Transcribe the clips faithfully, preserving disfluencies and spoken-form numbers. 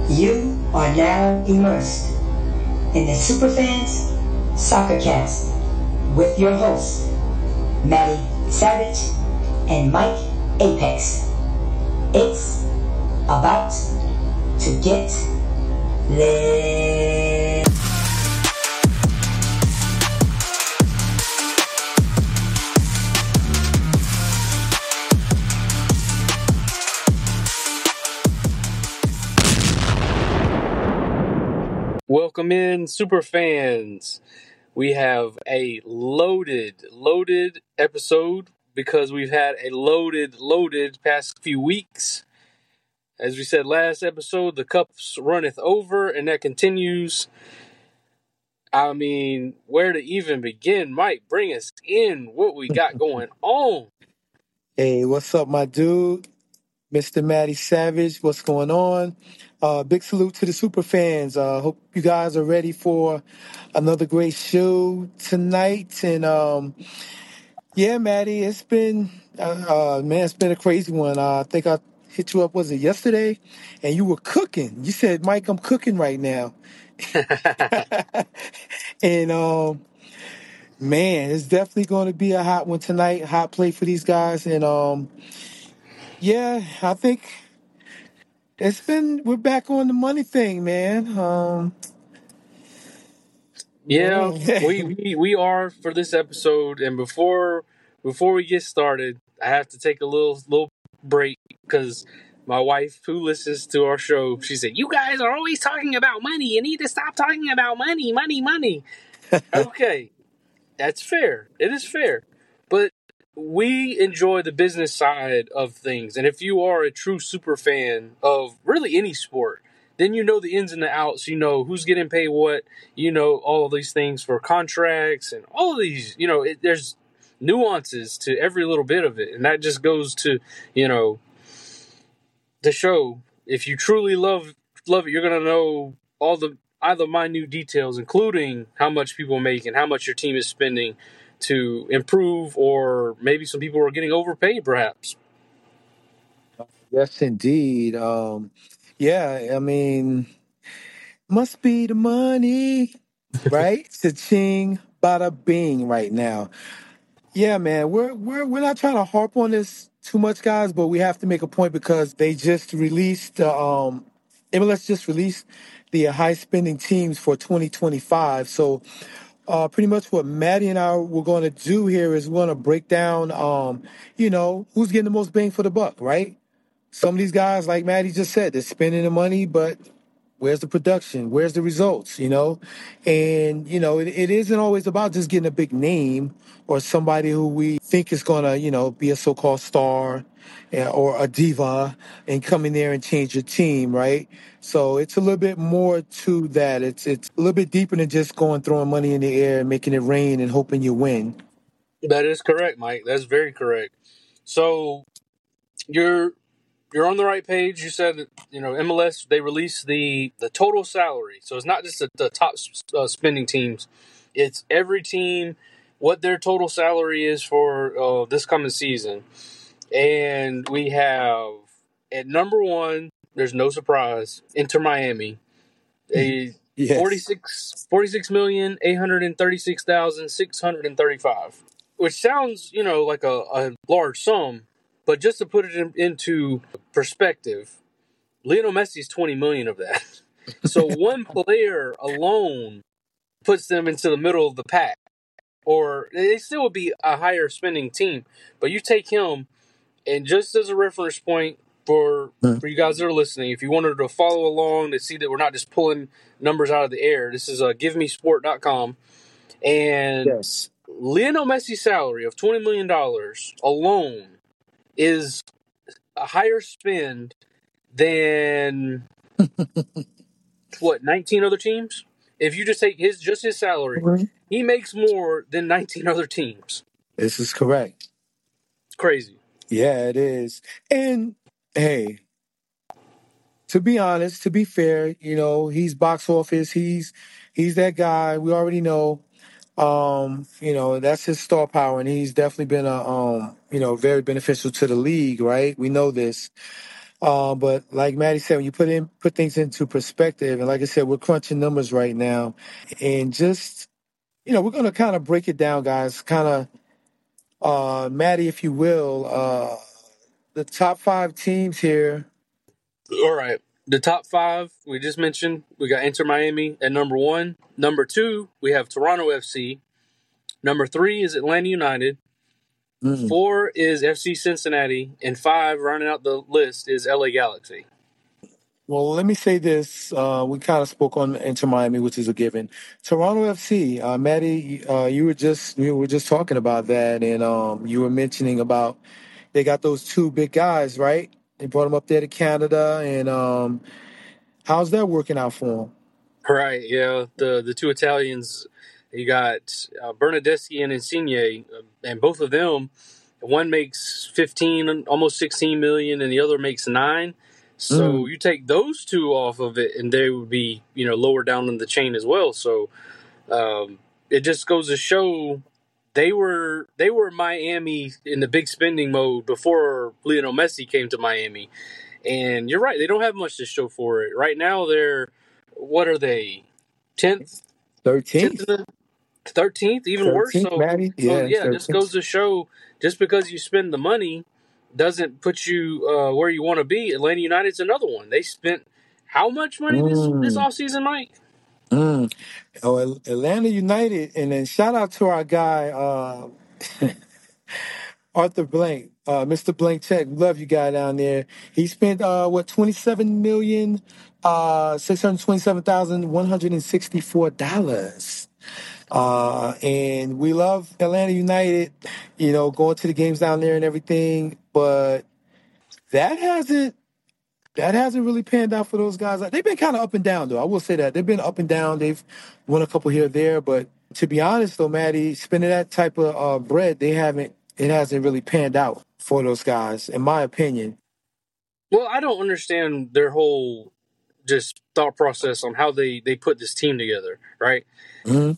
You are now immersed in the Superfans Soccercast with your hosts, Maddie Savage and Mike Apex. It's about to get lit. Welcome in, super fans. We have a loaded, loaded episode because we've had a loaded, loaded past few weeks. As we said last episode, the cups runneth over, and that continues. I mean, where to even begin? Mike, bring us in what we got going on. Hey, what's up, my dude? Mister Matty Savage, what's going on? Uh, big salute to the super fans. Uh, hope you guys are ready for another great show tonight. And um, yeah, Matty, it's been uh, uh, man, it's been a crazy one. Uh, I think I hit you up. Was it yesterday? And you were cooking. You said, "Mike, I'm cooking right now." and um, man, it's definitely going to be a hot one tonight. Hot play for these guys. And um, yeah, I think. It's been, we're back on the money thing, man. Um, Yeah, man. we, we we are for this episode, and before before we get started, I have to take a little little break because my wife, who listens to our show, she said, "You guys are always talking about money. You need to stop talking about money, money, money." Okay, that's fair. It is fair, but we enjoy the business side of things, and if you are a true super fan of really any sport, then you know the ins and the outs. You know who's getting paid what. You know all of these things for contracts and all of these. You know, it, there's nuances to every little bit of it, and that just goes to you know the show. If you truly love love it, you're gonna know all the either minute details, including how much people make and how much your team is spending to improve, or maybe some people are getting overpaid, perhaps. Yes, indeed. Um, yeah, I mean, must be the money, right? Cha-ching, bada bing right now. Yeah, man, we're we're we're not trying to harp on this too much, guys, but we have to make a point because they just released uh, um, M L S just released the high spending teams for twenty twenty-five. So uh, pretty much what Maddie and I were going to do here is we're going to break down, um, you know, who's getting the most bang for the buck, right? Some of these guys, like Maddie just said, they're spending the money, but where's the production? Where's the results? You know, and you know, it, it isn't always about just getting a big name or somebody who we think is gonna, you know, be a so-called star eh, or a diva and come in there and change your team, right? So it's a little bit more to that. It's it's a little bit deeper than just going throwing money in the air and making it rain and hoping you win. That is correct, Mike. That's very correct. So you're you're on the right page. You said that, you know, M L S, they released the the total salary. So it's not just the, the top uh, spending teams. It's every team, what their total salary is for uh, this coming season. And we have, at number one, there's no surprise, Inter Miami. A Yes. forty-six, forty-six million, eight hundred thirty-six thousand, six hundred thirty-five, which sounds, you know, like a, a large sum, but just to put it in, into perspective, Lionel Messi's twenty million of that. So one player alone puts them into the middle of the pack, or they still would be a higher spending team. But you take him, and just as a reference point for for you guys that are listening, if you wanted to follow along to see that we're not just pulling numbers out of the air, this is uh, give me sport dot com. And Yes. Lionel Messi's salary of twenty million dollars alone is a higher spend than, what, nineteen other teams? If you just take his just his salary, Mhm. he makes more than nineteen other teams. This is correct. It's crazy. Yeah, it is. And hey, to be honest, to be fair, you know, he's box office. He's he's that guy. We already know. Um, you know, that's his star power, and he's definitely been a um, you know, very beneficial to the league, right? We know this. Uh, but like Maddie said, when you put in put things into perspective, and like I said, we're crunching numbers right now, and just you know, we're gonna kind of break it down, guys. Kind of, uh, Maddie, if you will, uh, the top five teams here. All right. The top five we just mentioned, we got Inter Miami at number one. Number two, we have Toronto F C. Number three is Atlanta United. Mm. Four is F C Cincinnati. And five, rounding out the list, is L A Galaxy. Well, let me say this. Uh, we kind of spoke on Inter Miami, which is a given. Toronto F C, uh, Maddie, uh, you were just you were just talking about that, and um, you were mentioning about they got those two big guys, right? They brought them up there to Canada, and um, how's that working out for them? Right, yeah. The the two Italians, you got uh, Bernardeschi and Insigne, uh, and both of them, one makes fifteen, almost sixteen million, and the other makes nine. So Mm. you take those two off of it, and they would be, you know, lower down in the chain as well. So um, it just goes to show they were they were Miami in the big spending mode before Lionel Messi came to Miami. And you're right, they don't have much to show for it. Right now they're, what are they? tenth? tenth thirteenth. in the thirteenth, even worse. thirteenth, So, Maddie? so Yeah, yeah, just goes thirteenth. to show just because you spend the money doesn't put you uh, where you want to be. Atlanta United's another one. They spent how much money this this Mm. offseason, Mike? Mm. Oh, Al- Atlanta United, and then shout out to our guy, uh, Arthur Blank, uh, Mister Blank Check. Love you guy down there. He spent uh, what twenty-seven million, uh, six hundred twenty-seven thousand one hundred sixty-four dollars. Uh, and we love Atlanta United, you know, going to the games down there and everything. But that hasn't that hasn't really panned out for those guys. They've been kind of up and down, though. I will say that they've been up and down. They've won a couple here or there, but to be honest, though, Maddie, spending that type of uh, bread, they haven't. It hasn't really panned out for those guys, in my opinion. Well, I don't understand their whole just thought process on how they, they put this team together, right? Mm-hmm.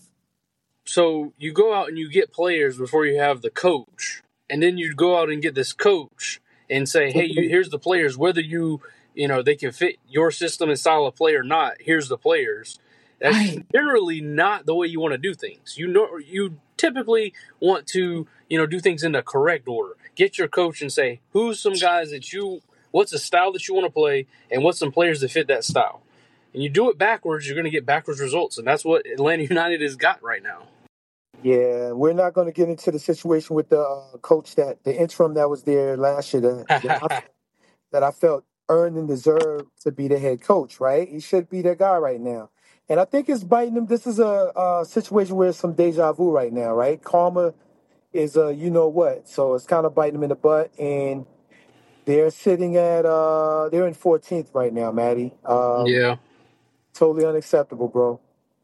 So you go out and you get players before you have the coach, and then you go out and get this coach and say, "Hey, you, here's the players. Whether you, you know, they can fit your system and style of play or not. Here's the players." That's Right. generally not the way you want to do things. You know, you typically want to, you know, do things in the correct order. Get your coach and say, "Who's some guys that you? What's a style that you want to play, and what's some players that fit that style?" And you do it backwards, you're going to get backwards results, and that's what Atlanta United has got right now. Yeah, we're not going to get into the situation with the uh, coach that the interim that was there last year that, that, I, that I felt earned and deserved to be the head coach. Right, he should be that guy right now, and I think it's biting him. This is a, a situation where it's some deja vu right now. Right, karma is a you know what, so it's kind of biting him in the butt, and they're sitting at uh they're in fourteenth right now, Maddie. Um, Yeah, totally unacceptable, bro.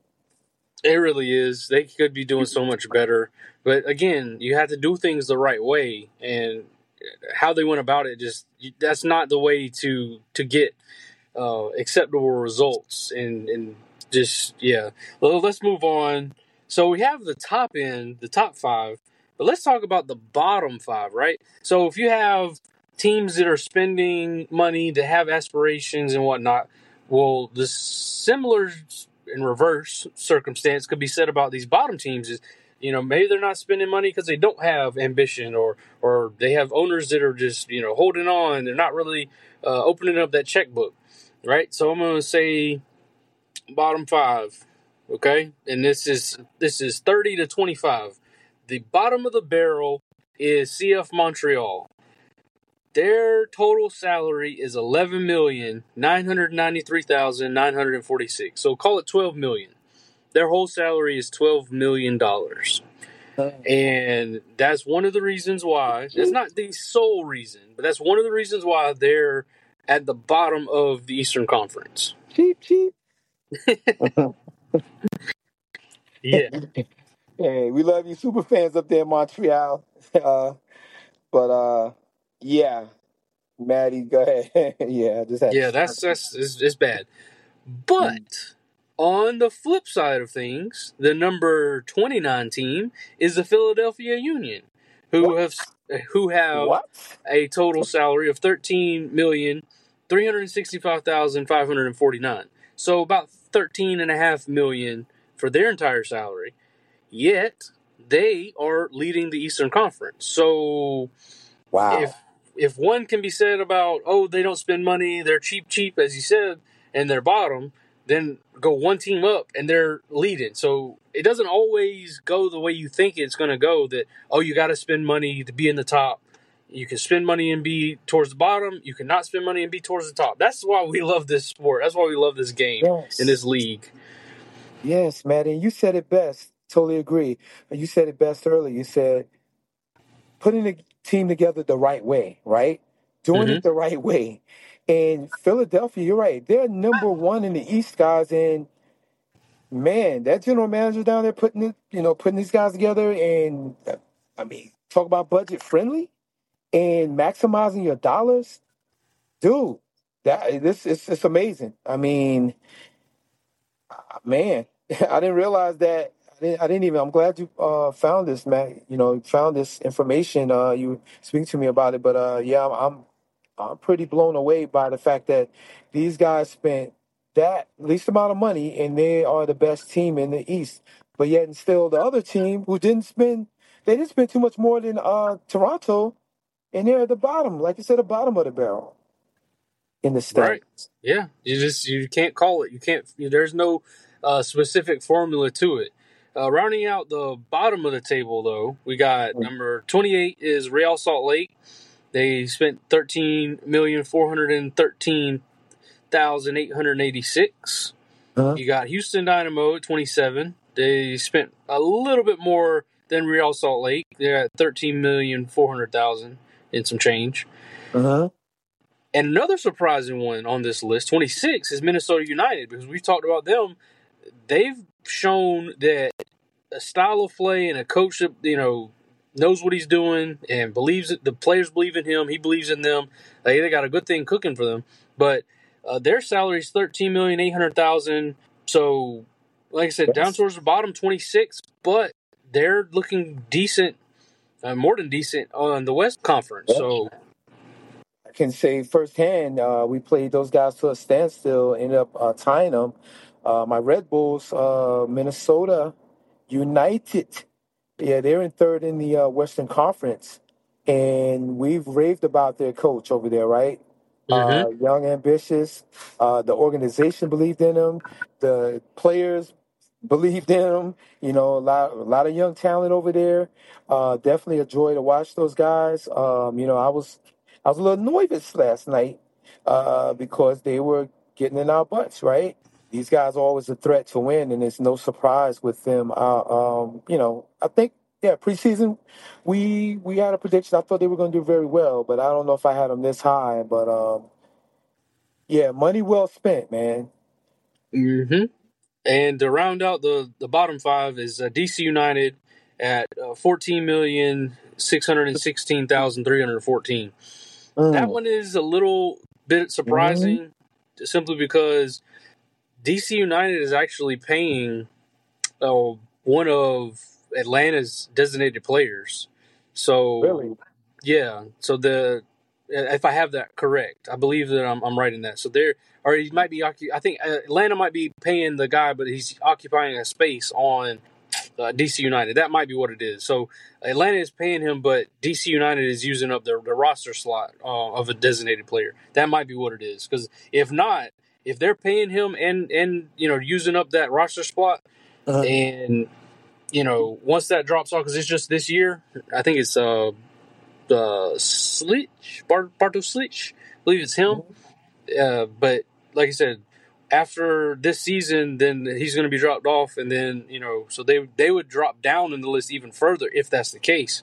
it really is. They could be doing so much better. But again, you have to do things the right way, and how they went about it, just that's not the way to to get uh, acceptable results. And, and just, yeah. Well, let's move on. So we have the top end, the top five, but let's talk about the bottom five, right? So if you have teams that are spending money, that have aspirations and whatnot, well, the similar in reverse circumstance could be said about these bottom teams is, you know, maybe they're not spending money because they don't have ambition, or or they have owners that are just, you know, holding on. They're not really uh, opening up that checkbook, right? So I'm going to say bottom five, okay? And this is this is thirty to twenty-five. The bottom of the barrel is C F Montreal. Their total salary is eleven million nine hundred ninety-three thousand nine hundred forty-six. So call it twelve million. Their whole salary is twelve million dollars. And that's one of the reasons why. That's not the sole reason, but that's one of the reasons why they're at the bottom of the Eastern Conference. Cheap, cheap. Yeah. Hey, we love you, super fans up there in Montreal. Uh, but uh, yeah, Maddie, go ahead. yeah, I just had. Yeah, To... that's that's it's, it's bad. But on the flip side of things, the number twenty-nine team is the Philadelphia Union, who What? have who have What? a total salary of thirteen million three hundred sixty-five thousand five hundred forty-nine. So about thirteen and a half million for their entire salary. Yet they are leading the Eastern Conference. So Wow. if if one can be said about, oh, they don't spend money, they're cheap, cheap, as you said, and they're bottom, then go one team up and they're leading. So it doesn't always go the way you think it's going to go, that, oh, you got to spend money to be in the top. You can spend money and be towards the bottom. You cannot spend money and be towards the top. That's why we love this sport. That's why we love this game Yes. in this league. Yes, Matt, and you said it best. Totally agree. You said it best earlier. You said putting the team together the right way, right? Doing Mhm. it the right way. And Philadelphia, you're right. They're number one in the East, guys. And man, that general manager down there putting it, you know, putting these guys together, and uh, I mean, talk about budget friendly and maximizing your dollars, dude. That this is it's amazing. I mean, man, I didn't realize that. I didn't, I didn't even. I'm glad you uh, found this, Matt. You know, found this information. Uh, you were speaking to me about it, but uh, yeah, I'm, I'm I'm pretty blown away by the fact that these guys spent that least amount of money and they are the best team in the East. But yet, and still, the other team who didn't spend, they didn't spend too much more than uh, Toronto, and they're at the bottom, like you said, the bottom of the barrel in the Right. standings. Yeah. You just you can't call it. You can't. There's no uh, specific formula to it. Uh, rounding out the bottom of the table, though, we got number twenty-eight is Real Salt Lake. They spent thirteen million four hundred thirteen thousand eight hundred eighty-six. Uh-huh. You got Houston Dynamo at twenty-seven. They spent a little bit more than Real Salt Lake. They're at thirteen million four hundred thousand and some change. Uh-huh. And another surprising one on this list, twenty-six, is Minnesota United, because we've talked about them. They've shown that a style of play and a coach that, you know, knows what he's doing and believes it. The players believe in him. He believes in them. They, they got a good thing cooking for them. But uh, their salary is thirteen million eight hundred thousand. So, like I said, Yes. down towards the bottom, twenty-six. But they're looking decent, uh, more than decent on the West Conference. Yep. So, I can say firsthand, uh, we played those guys to a standstill, ended up uh, tying them. Uh, my Red Bulls, uh, Minnesota United, yeah, they're in third in the uh, Western Conference, and we've raved about their coach over there, right? Uh, mm-hmm. young, ambitious. Uh, the organization believed in him. The players believed in him. You know, a lot, a lot of young talent over there. Uh, definitely a joy to watch those guys. Um, you know, I was, I was a little nervous last night uh, because they were getting in our butts, right? These guys are always a threat to win, and it's no surprise with them. Uh, um, you know, I think, yeah, preseason, we we had a prediction. I thought they were going to do very well, but I don't know if I had them this high. But um, yeah, money well spent, man. Mm-hmm. And to round out the, the bottom five is uh, D C United at uh, fourteen million six hundred sixteen thousand three hundred fourteen. Mm. That one is a little bit surprising, Mm-hmm. simply because D C United is actually paying uh, one of Atlanta's designated players. So, Really? yeah. So the if I have that correct, I believe that I'm, I'm right in that. So there, or he might be. I think Atlanta might be paying the guy, but he's occupying a space on uh, D C United. That might be what it is. So Atlanta is paying him, but D C United is using up the, the roster slot uh, of a designated player. That might be what it is. Because if not, if they're paying him and and you know using up that roster spot, Uh-huh. and you know once that drops off, because it's just this year, I think it's uh uh Slitch Bart Barto Slitch, I believe it's him. Uh, but like I said, after this season, then he's going to be dropped off, and then you know, so they they would drop down in the list even further if that's the case.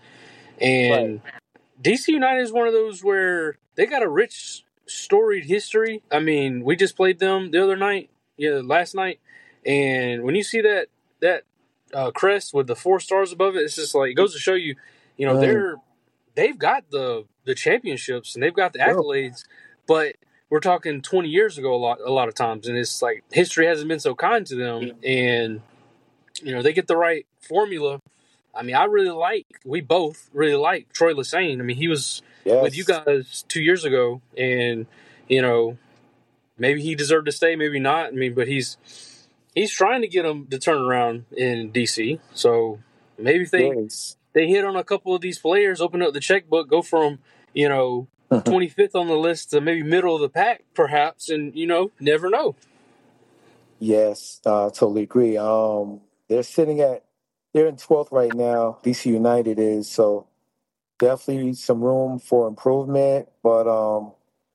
And right. D C United is one of those where they got a rich, storied history. I mean, we just played them the other night, yeah, last night, and when you see that that uh, crest with the four stars above it, it's just like it goes to show you, you know, mm. they're they've got the the championships and they've got the accolades, but we're talking twenty years ago a lot a lot of times, and it's like history hasn't been so kind to them, and you know they get the right formula. I mean, I really like, we both really like Troy Lesesne. I mean, he was yes. with you guys two years ago, and you know, maybe he deserved to stay, maybe not. I mean, but he's he's trying to get him to turn around in D C. So maybe if they Yes. they hit on a couple of these players, open up the checkbook, go from, you know, twenty-fifth on the list to maybe middle of the pack, perhaps, and, you know, never know. Yes, uh, totally agree. Um, they're sitting at they're in twelfth right now. D C United is, so definitely some room for improvement. But um,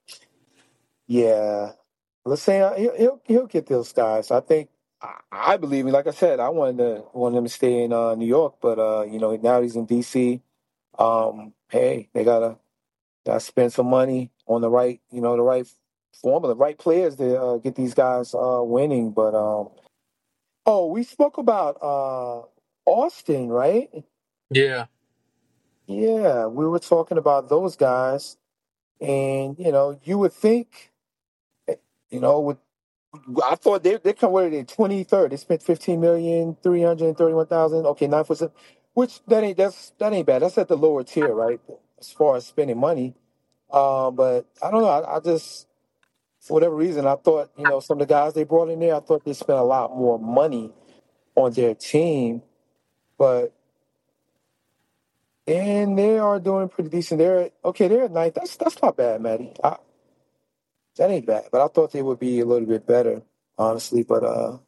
yeah, let's say uh, he'll, he'll he'll get those guys. I think I, I believe. Like I said, I wanted to wanted him to stay in uh, New York, but uh, you know now he's in D C. Um, hey, they gotta gotta spend some money on the right, you know, the right formula, the right players to uh, get these guys uh, winning. But um. Oh, we spoke about uh Austin, right? Yeah. Yeah, we were talking about those guys, and you know, you would think, you know, with I thought they they come with it twenty third. They spent fifteen million three hundred thirty one thousand. Okay, nine percent, which that ain't that's that ain't bad. That's at the lower tier, right? As far as spending money. Um, but I don't know. I, I just for whatever reason, I thought you know some of the guys they brought in there, I thought they spent a lot more money on their team, but. And they are doing pretty decent. They're okay. They're at ninth. That's that's not bad, Maddie. I, that ain't bad. But I thought they would be a little bit better, honestly. But uh,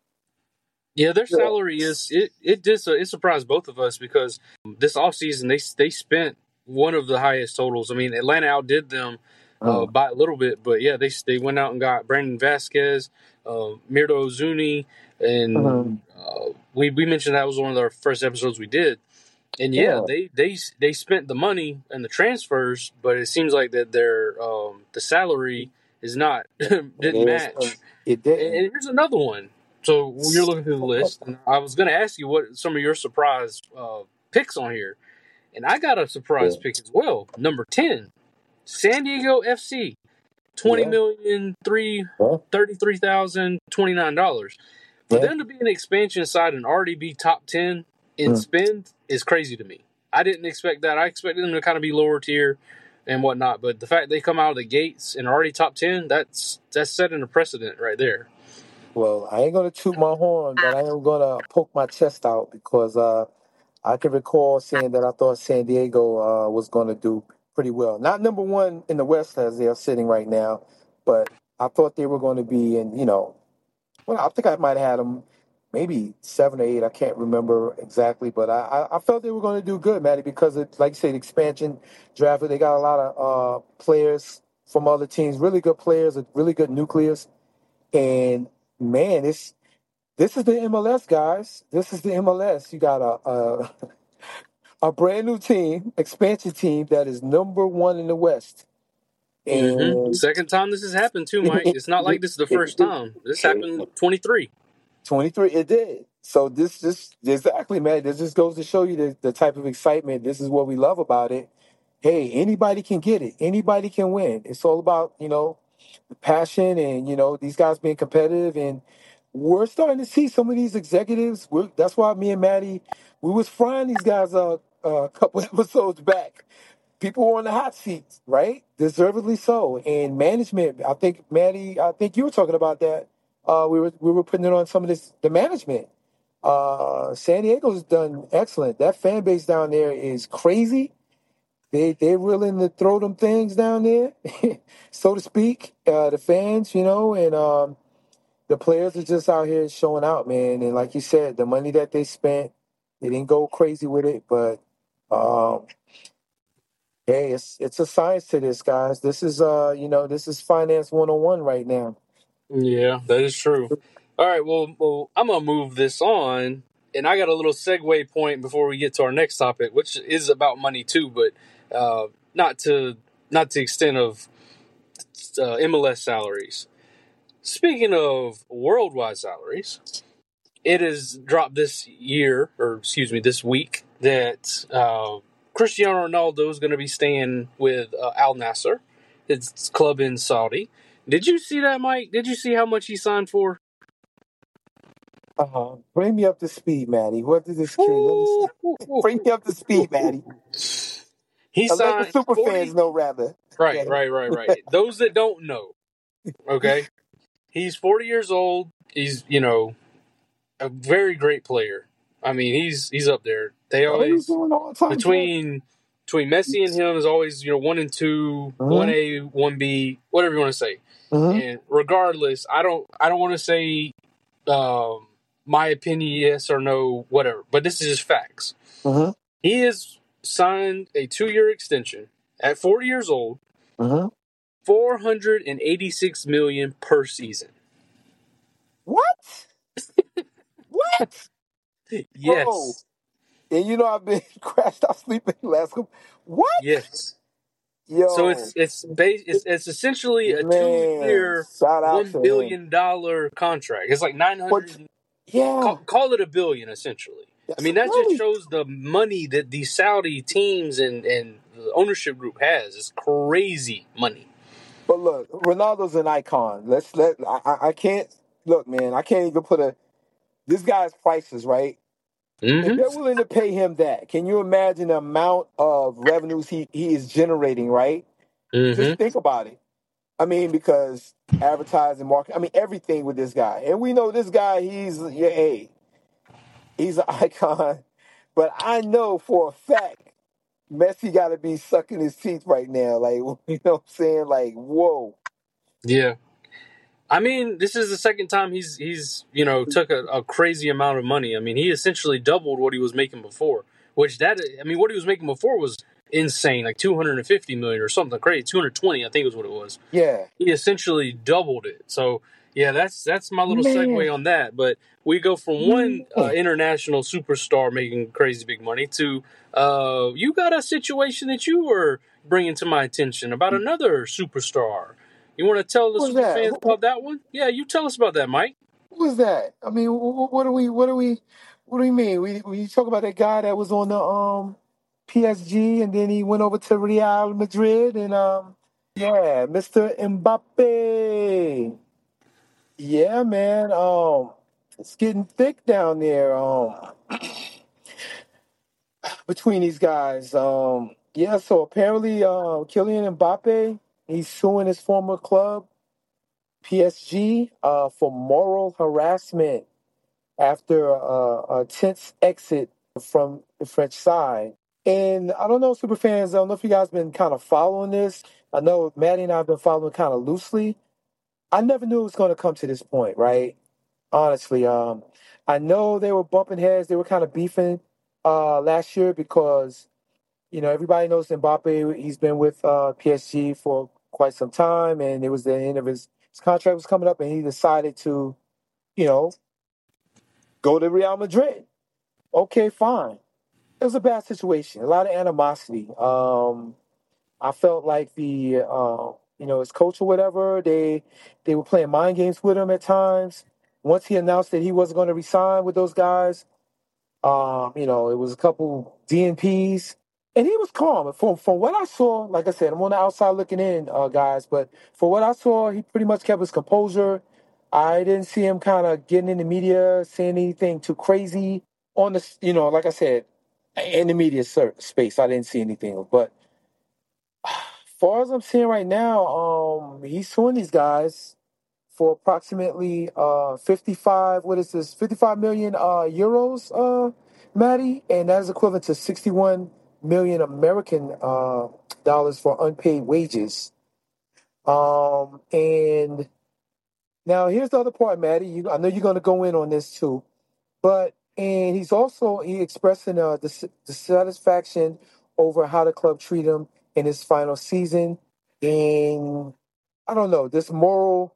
Yeah, their yeah. salary is it it did so it surprised both of us because this offseason they they spent one of the highest totals. I mean, Atlanta outdid them uh, Mm, by a little bit, but yeah, they they went out and got Brandon Vasquez, uh, Mirdo Ozuni, and mhm. uh, we we mentioned that was one of our first episodes we did. And yeah, Yeah, they, they they spent the money and the transfers, but it seems like that their um, the salary is not it didn't is. match. It And didn't. here's another one. So you're looking through the list, and I was going to ask you what some of your surprise uh, picks on here, and I got a surprise Yeah, pick as well. Number ten, San Diego F C, twenty yeah, million three yeah. thirty three thousand twenty nine dollars. For yeah. them to be an expansion side and already be top ten in Mm. spend is crazy to me. I didn't expect that. I expected them to kind of be lower tier and whatnot, but the fact they come out of the gates and are already top ten, that's that's setting a precedent right there. Well, I ain't gonna toot my horn, but I am gonna poke my chest out because uh, I can recall saying that I thought San Diego uh, was gonna do pretty well. Not number one in the West as they're sitting right now, but I thought they were going to be in, you know, well, I think I might have had them maybe seven or eight. I can't remember exactly, but I, I I felt they were going to do good, Matty, because it, like you said, expansion draft. They got a lot of uh, players from other teams, really good players, a really good nucleus, and man, this this is the M L S, guys. This is the M L S. You got a a, a brand new team, expansion team that is number one in the West, Mm-hmm. and Second time this has happened too, Mike. It's not like this is the first time. This happened twenty-three. twenty-three, it did. So this just exactly, man. This just goes to show you the, the type of excitement. This is what we love about it. Hey, anybody can get it. Anybody can win. It's all about, you know, the passion and, you know, these guys being competitive. And we're starting to see some of these executives. We're, that's why me and Maddie, we was frying these guys uh, uh, a couple episodes back. People were on the hot seats, right? Deservedly so. And management, I think, Maddie, I think you were talking about that. Uh, we were we were putting it on some of this the management. Uh, San Diego's done excellent. That fan base down there is crazy. They they're willing to throw them things down there, so to speak. Uh, the fans, you know, and um, the players are just out here showing out, man. And like you said, the money that they spent, they didn't go crazy with it, but um, hey, it's it's a science to this, guys. This is uh, you know, this is finance one oh one right now. Yeah, that is true. All right, well, well, I'm gonna move this on, and I got a little segue point before we get to our next topic, which is about money too, but uh, not to not to the extent of uh, M L S salaries. Speaking of worldwide salaries, it is dropped this year, or excuse me, this week, that uh, Cristiano Ronaldo is going to be staying with uh, Al Nassr, his club in Saudi. Did you see that, Mike? Did you see how much he signed for? Uh-huh. Bring me up to speed, Maddie. What did this kid? Let me see. Bring me up to speed, Maddie. He And let the signed super fans forty. know, rather. Right, Okay. right, right, right. Those that don't know, okay, he's forty years old. He's, you know, a very great player. I mean, he's he's up there. They Oh, he's always doing all time great. between between Messi and him is always, you know, one and two, one Mm-hmm. A, one B, whatever you want to say. Mm-hmm. And regardless, I don't I don't want to say um, my opinion, yes or no, whatever. But this is just facts. Mm-hmm. He has signed a two year extension at forty years old, Mm-hmm. four hundred and eighty six million per season. What? What? Bro. Yes, And you know I've been crashed out sleeping last couple. What? yes. So Yo, it's it's base it's, it's essentially a two man, year, shout out one to him. billion dollar contract. It's like nine But hundred. yeah, Call, call it a billion, essentially. I that's mean, that just really. shows the money that the Saudi teams and and the ownership group has. It's crazy money. But look, Ronaldo's an icon. Let's let. I, I I can't look, man. I can't even put a. This guy's prices, right? If Mm-hmm. they're willing to pay him that, can you imagine the amount of revenues he, he is generating, right? Just Mm-hmm. think about it. I mean, because advertising, market, I mean, everything with this guy. And we know this guy, he's, yeah, hey, he's an icon. But I know for a fact, Messi got to be sucking his teeth right now. Like, you know what I'm saying? Like, whoa. Yeah. I mean, this is the second time he's he's you know took a, a crazy amount of money. I mean, he essentially doubled what he was making before. Which that I mean, what he was making before was insane, like two hundred and fifty million or something crazy. Two hundred twenty, I think, was what it was. Yeah. He essentially doubled it. So yeah, that's that's my little Man. segue on that. But we go from one uh, Man. international superstar making crazy big money to uh, you got a situation that you were bringing to my attention about another superstar. You want to tell the Who was super that? fans Who, about that one? Yeah, you tell us about that, Mike. who was that? I mean, what, what do we, what do we, what do we mean? We, we talk about that guy that was on the um, P S G and then he went over to Real Madrid and um, yeah, Mister Mbappe. Yeah, man. Um, it's getting thick down there. Um, between these guys. Um, yeah. So apparently, uh, Kylian Mbappe, he's suing his former club, P S G, uh, for moral harassment after uh, a tense exit from the French side. And I don't know, super fans. I don't know if you guys been kind of following this. I know Maddie and I have been following kind of loosely. I never knew it was going to come to this point, right? Honestly, um, I know they were bumping heads. They were kind of beefing uh, last year because you know everybody knows Mbappe. He's been with uh, P S G for quite some time, and it was the end of his his contract was coming up, and he decided to, you know, go to Real Madrid. Okay, fine. It was a bad situation. A lot of animosity. Um, I felt like the uh, you know his coach or whatever they they were playing mind games with him at times. Once he announced that he wasn't going to resign with those guys, um, you know it was a couple D N Ps, and he was calm. From from what I saw, like I said, I'm on the outside looking in, uh, guys. But for what I saw, he pretty much kept his composure. I didn't see him kind of getting in the media, saying anything too crazy on the, you know, like I said, in the media space. I didn't see anything, but far as I'm seeing right now, um, he's suing these guys for approximately uh fifty-five. What is this? fifty-five million uh euros, uh, Maddie, and that is equivalent to sixty-one million American uh dollars for unpaid wages. Um, and now here's the other part, Maddie. You, I know you're going to go in on this too, but and he's also he expressing uh dis- dissatisfaction over how the club treat him in his final season. And I don't know, this moral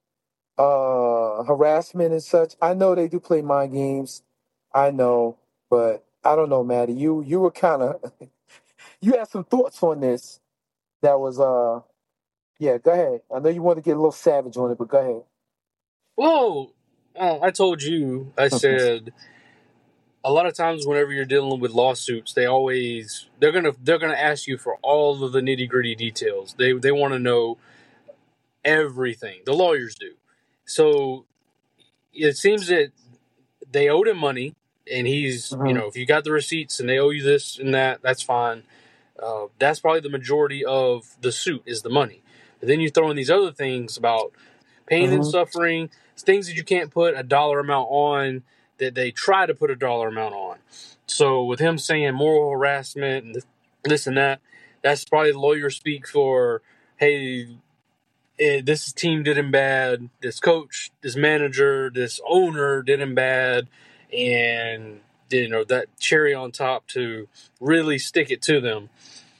uh harassment and such. I know they do play mind games. I know, but I don't know, Maddie. You you were kind of you had some thoughts on this. That was uh yeah. Go ahead. I know you want to get a little savage on it, but go ahead. Well, uh, I told you, I said a lot of times whenever you're dealing with lawsuits, they always they're gonna they're gonna ask you for all of the nitty gritty details. They they want to know everything. The lawyers do. So it seems that they owed him money, and he's you Mhm. know if you got the receipts and they owe you this and that, that's fine. Uh, that's probably the majority of the suit is the money. But then you throw in these other things about pain and Mm-hmm. suffering, things that you can't put a dollar amount on that they try to put a dollar amount on. So with him saying moral harassment and this and that, that's probably the lawyer speak for, hey, eh, this team did him bad, this coach, this manager, this owner did him bad, and you know that cherry on top to really stick it to them.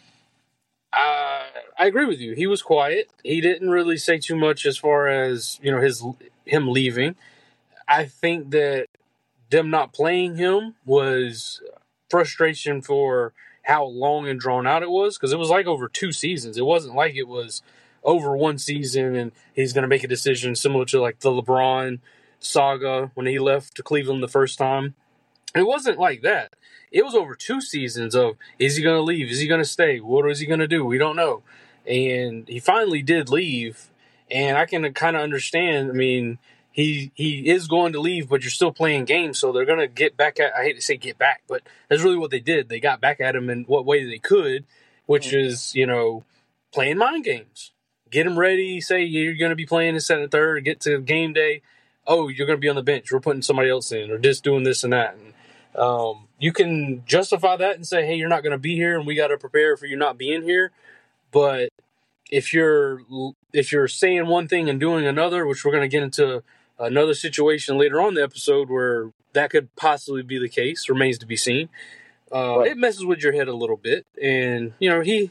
Uh, I agree with you. He was quiet. He didn't really say too much as far as you know his him leaving. I think that them not playing him was frustration for how long and drawn out it was, because it was like over two seasons. It wasn't like it was over one season and he's going to make a decision similar to like the LeBron saga when he left to Cleveland the first time. It wasn't like that. It was over two seasons of, is he going to leave? Is he going to stay? What is he going to do? We don't know. And he finally did leave. And I can kind of understand. I mean, he he is going to leave, but you're still playing games. So they're going to get back at, I hate to say get back, but that's really what they did. They got back at him in what way they could, which is, you know, playing mind games. Get him ready. Say you're going to be playing in second and third. Get to game day. Oh, you're going to be on the bench. We're putting somebody else in, or just doing this and that. And, um, you can justify that and say, hey, you're not going to be here and we got to prepare for you not being here. But if you're if you're saying one thing and doing another, which we're going to get into another situation later on in the episode where that could possibly be the case, remains to be seen. Uh, Right. It messes with your head a little bit. And, you know, he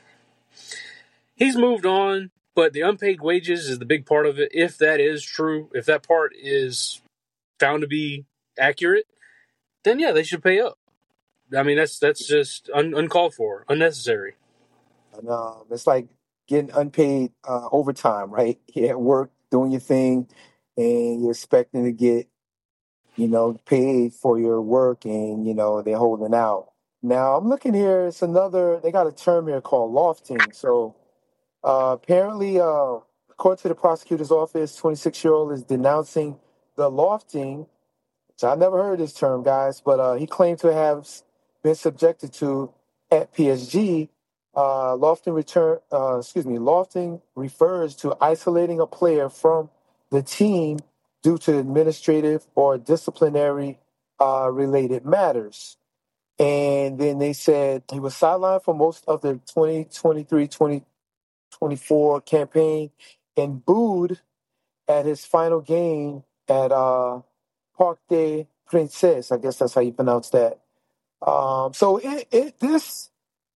he's moved on, but the unpaid wages is the big part of it. If that is true, if that part is found to be accurate, then yeah, they should pay up. I mean, that's that's just un- uncalled for, unnecessary. And um, it's like getting unpaid uh, overtime, right? You're at work doing your thing, and you're expecting to get, you know, paid for your work, and you know they're holding out. Now I'm looking here. It's another. They got a term here called lofting. So uh, apparently, uh, according to the prosecutor's office, twenty-six-year-old is denouncing the lofting. So I never heard this term, guys, but uh, he claimed to have been subjected to at P S G. Uh, lofting return, uh, excuse me, lofting refers to isolating a player from the team due to administrative or disciplinary uh, related matters. And then they said he was sidelined for most of the twenty twenty-three twenty twenty-four campaign and booed at his final game at uh, Parc des Princes. I guess that's how you pronounce that. Um, so it, it this,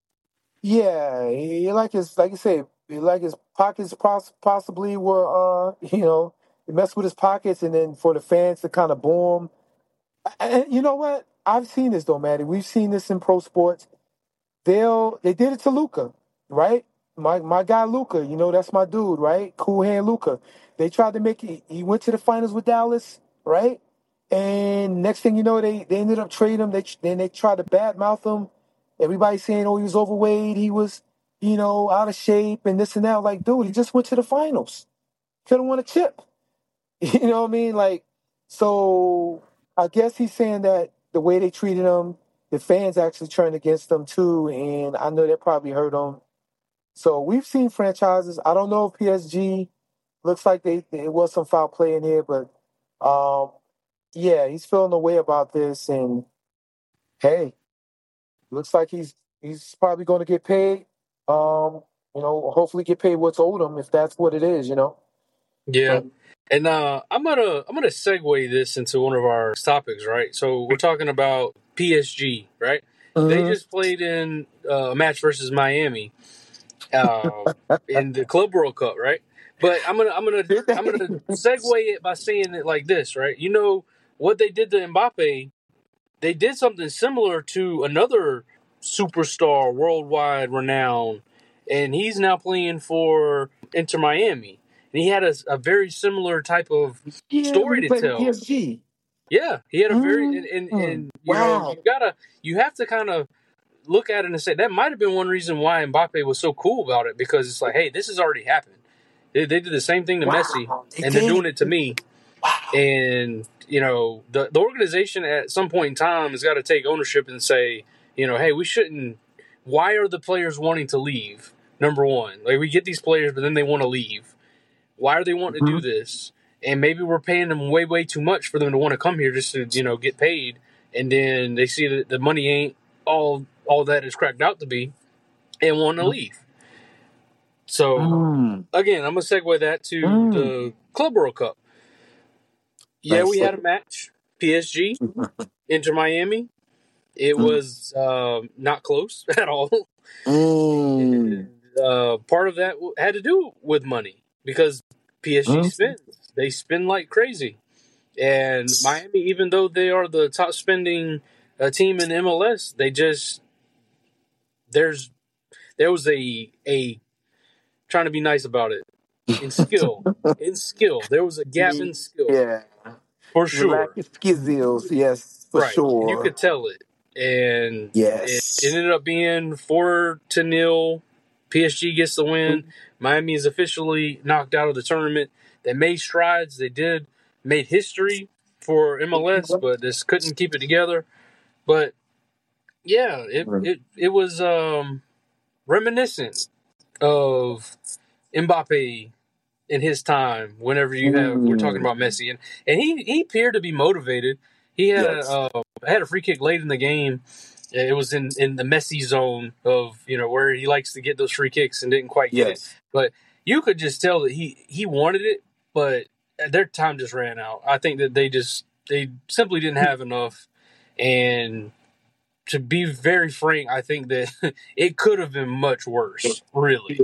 yeah, he, like his, like you say, like his pockets poss- possibly were, uh, you know, he messed with his pockets, and then for the fans to kind of boo him. And you know what? I've seen this though, Maddie. We've seen this in pro sports. They'll they did it to Luca, right? My my guy Luca, you know that's my dude, right? Cool hand Luca. They tried to make it. He went to the finals with Dallas, right? And next thing you know, they, they ended up trading him. They then they tried to badmouth him. Everybody saying, oh, he was overweight, he was, you know, out of shape, and this and that. Like, dude, he just went to the finals. Could have won a chip. You know what I mean? Like, so I guess he's saying that the way they treated him, the fans actually turned against him too, and I know that probably hurt him. So we've seen franchises. I don't know if P S G looks like they it was some foul play in here, but um, yeah, he's feeling a way about this, and hey, looks like he's he's probably going to get paid. Um, you know, hopefully get paid what's owed him if that's what it is. You know. Yeah. But, And uh, I'm gonna I'm gonna segue this into one of our topics, right? So we're talking about P S G, right? They Mhm. just played in uh, a match versus Miami uh, in the Club World Cup, right? But I'm gonna I'm gonna I'm gonna segue it by saying it like this, right? You know what they did to Mbappe? They did something similar to another superstar, worldwide renowned, and he's now playing for Inter Miami. And he had a, a very similar type of yeah, when story he to played with tell. P S G. Yeah, he had a very and and, Mhm. and you know Wow. you gotta you have to kind of look at it and say that might have been one reason why Mbappe was so cool about it, because it's like, hey, this has already happened. They, they did the same thing to Wow, Messi, they and they're did. doing it to me. Wow. And you know the the organization at some point in time has got to take ownership and say, you know, hey, we shouldn't why are the players wanting to leave? Number one, like we get these players, but then they want to leave. Why are they wanting Mm-hmm. to do this? And maybe we're paying them way, way too much for them to want to come here just to, you know, get paid. And then they see that the money ain't all all that it's cracked out to be and want to leave. So, Mm. again, I'm going to segue that to Mm. the Club World Cup. Yeah, we had a match. P S G, Inter Miami. It Mm. was uh, not close at all. Mm. And, uh, part of that had to do with money because P S G Mm. spends. They spend like crazy. And Miami, even though they are the top spending uh, team in M L S, they just there's there was a a trying to be nice about it in skill in skill. There was a gap in skill, Yeah. for The sure. lack of skills, yes, for Right, and you sure. could tell it. And Yes. it ended up being four to nil. P S G gets the win. Miami is officially knocked out of the tournament. They made strides. They did made history for M L S, but just couldn't keep it together. But yeah, it it it was um, reminiscent of Mbappe in his time. Whenever you have, we're talking about Messi, and and he he appeared to be motivated. He had Yes. a uh, had a free kick late in the game. It was in, in the Messi zone of, you know, where he likes to get those free kicks and didn't quite get Yes. it. But you could just tell that he, he wanted it, but their time just ran out. I think that they just they simply didn't have enough. And to be very frank, I think that it could have been much worse, really.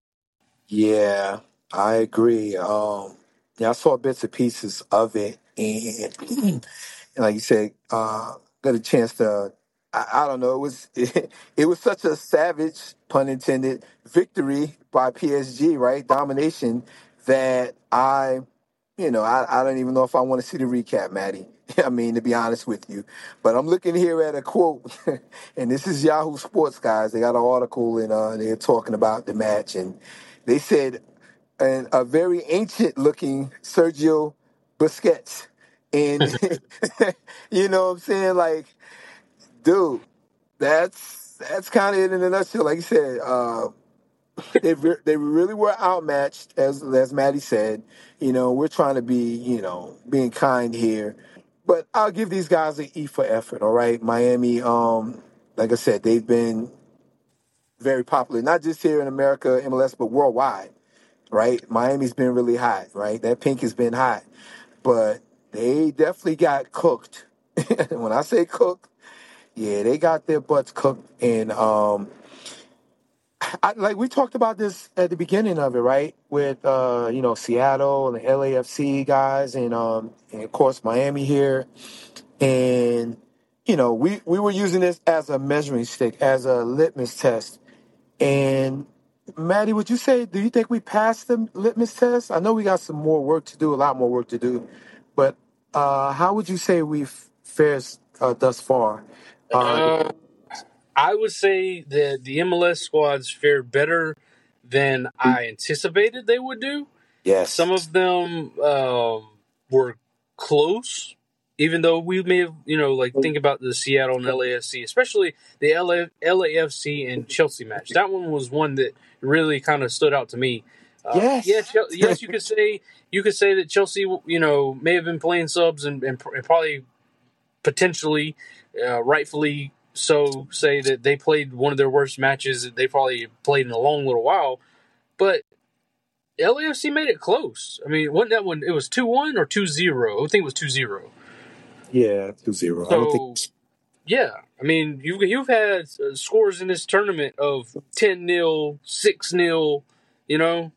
Yeah, I agree. Um, yeah, I saw bits and pieces of it, and, and like you said, uh, got a chance to. I, I don't know. It was it, it was such a savage, pun intended, victory by P S G, right? Domination that I, you know, I, I don't even know if I want to see the recap, Maddie. I mean, to be honest with you, but I'm looking here at a quote, and this is Yahoo Sports, guys. They got an article, and uh, they're talking about the match, and they said, and a very ancient-looking Sergio Busquets, and you know what I'm saying, like, dude, that's that's kind of it in a nutshell. Like you said, uh, they re- they really were outmatched, as as Maddie said. You know, we're trying to be, you know, being kind here, but I'll give these guys an E for effort. All right, Miami. Um, like I said, they've been very popular, not just here in America, M L S, but worldwide. Right, Miami's been really hot. Right, that pink has been hot, but they definitely got cooked. When I say cooked, yeah, they got their butts cooked, and um. I, like we talked about this at the beginning of it, right? With uh, you know, Seattle and the L A F C guys, and um, and of course Miami here, and you know, we we were using this as a measuring stick, as a litmus test. And Maddie, would you say, do you think we passed the litmus test? I know we got some more work to do, a lot more work to do, but uh, how would you say we've fared uh, thus far? Uh, Uh, I would say that the M L S squads fared better than I anticipated they would do. yes. Some of them um, were close, even though we may have, you know, like think about the Seattle and L A F C, especially the L A, L A F C and Chelsea match. That one was one that really kind of stood out to me. Uh, Yes. Yeah, Chel- yes, you could say you could say that Chelsea, you know, may have been playing subs and, and, pr- and probably potentially, uh, rightfully so, say that they played one of their worst matches that they probably played in a long little while. But L A F C made it close. I mean, wasn't that one? It was two one or two zero. I think it was two zero. Yeah, two zero. I don't think. So, yeah. I mean, you, you've had uh, scores in this tournament of ten nil, six nil, you know?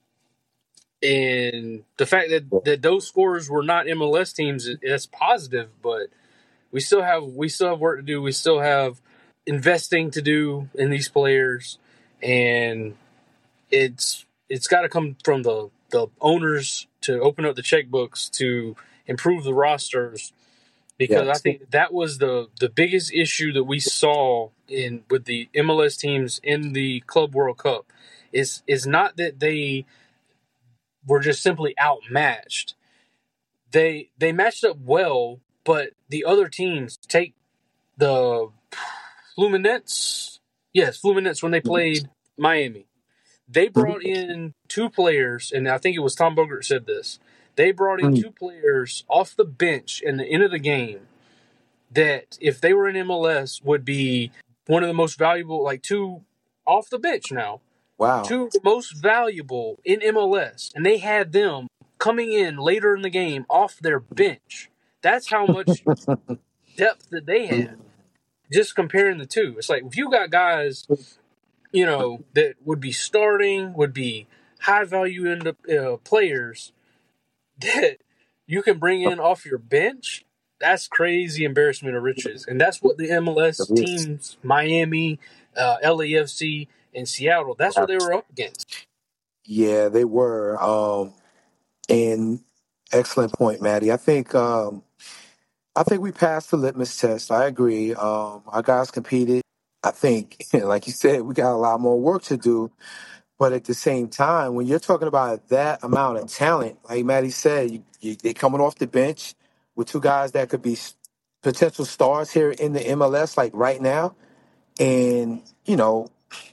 And the fact that, that those scores were not M L S teams, that's positive, but we still have we still have work to do. We still have investing to do in these players, and it's it's got to come from the, the owners to open up the checkbooks to improve the rosters, because Yeah. I think that was the, the biggest issue that we saw in with the M L S teams in the Club World Cup. Is is not that they were just simply outmatched. They they matched up well, but the other teams, take the Fluminense, Yes, Fluminense when they played Miami. They brought in two players, and I think it was Tom Bogert said this. They brought in two players off the bench in the end of the game that, if they were in M L S, would be one of the most valuable, like two off the bench now. Wow. Two of the most valuable in M L S. And they had them coming in later in the game off their bench. That's how much depth that they had. Just comparing the two. It's like, if you got guys, you know, that would be starting, would be high value in the, uh, players that you can bring in off your bench, that's crazy embarrassment of riches. And that's what the M L S teams, Miami, uh, L A F C, and Seattle, that's what they were up against. Yeah, they were. Um, and excellent point, Maddie. I think um, I think we passed the litmus test. I agree. Um, our guys competed. I think, like you said, we got a lot more work to do. But at the same time, when you're talking about that amount of talent, like Maddie said, you, you, they're coming off the bench with two guys that could be s- potential stars here in the M L S, like right now. And, you know,